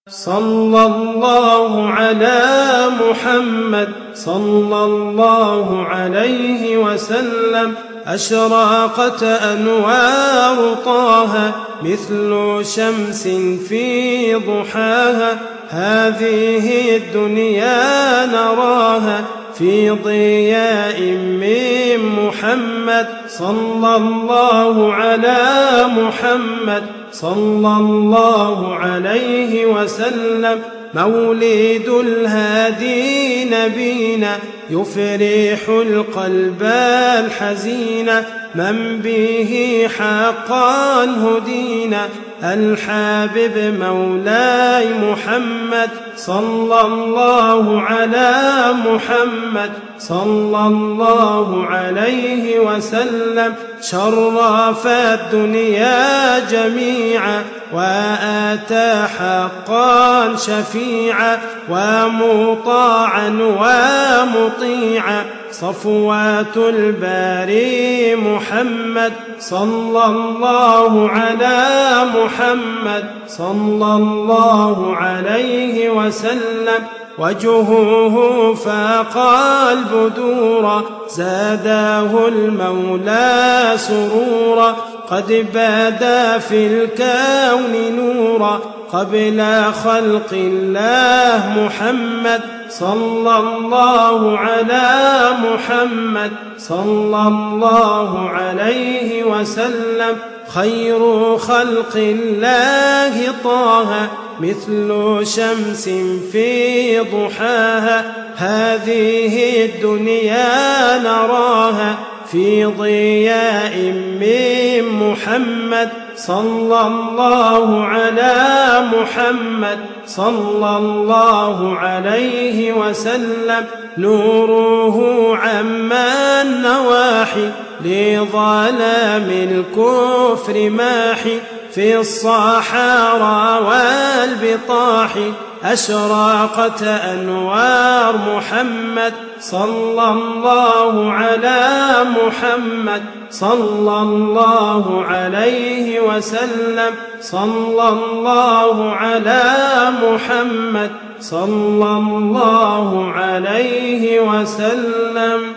صلى الله على محمد صلى الله عليه وسلم. أشرقت أنوار طه مثل شمس في ضحاها. هذه الدنيا نراها في ضياء من محمد صلى الله على محمد صلى الله عليه وسلم. مولد الهادي نبينا يفرح القلب الحزين. من به حقا هدينا الحبيب مولاي محمد صلى الله على محمد صلى الله عليه وسلم. شرف الدنيا جميعا وآتى حقا شفيعا ومطاعا ومطيعا. صفوات الباري محمد صلى الله على محمد صلى الله عليه وسلم. وجهه فاق البدور زاده المولى سرورا. قد بدا في الكون نورا قبل خلق الله محمد صلى الله على محمد صلى الله عليه وسلم. خير خلق الله طه مثل شمس في ضحاها. هذه الدنيا نراها في ضياء من محمد صلى الله على محمد صلى الله عليه وسلم. نوره عما النواحي لظلام الكفر ماحي. في الصحارى والبطاح أشرقت أنوار محمد صلى الله على محمد صلى الله عليه وسلم. صلى الله على محمد صلى الله عليه وسلم.